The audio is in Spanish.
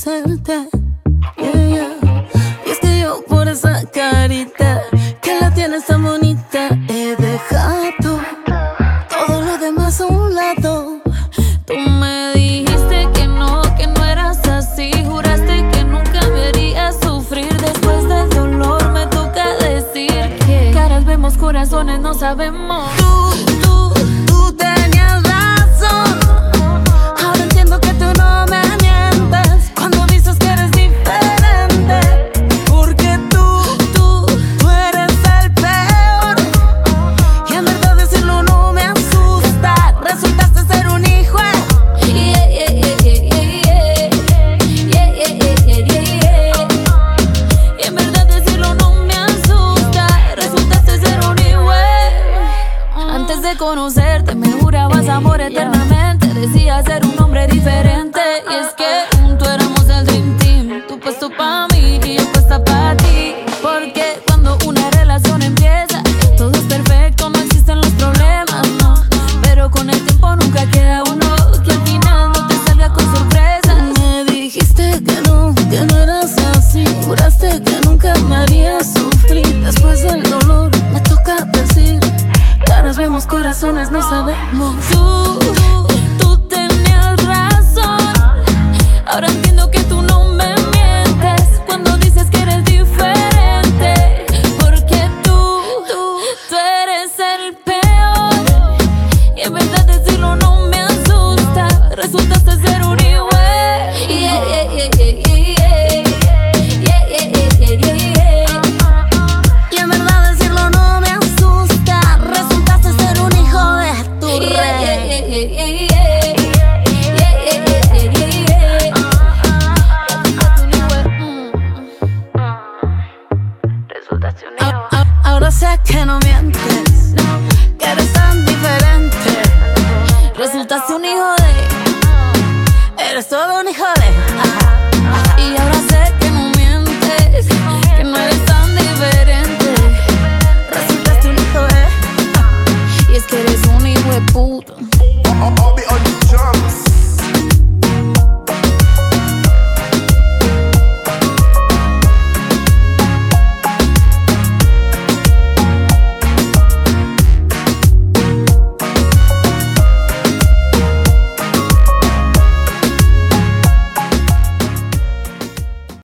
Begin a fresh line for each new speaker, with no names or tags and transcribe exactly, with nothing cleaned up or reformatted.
conocerte. Yeah, yeah. Y es que yo por esa carita que la tienes tan bonita he dejado todo lo demás a un lado. Tú me dijiste que no, que no eras así. Juraste que nunca me harías sufrir. Después del dolor me toca decir que caras vemos, corazones no sabemos.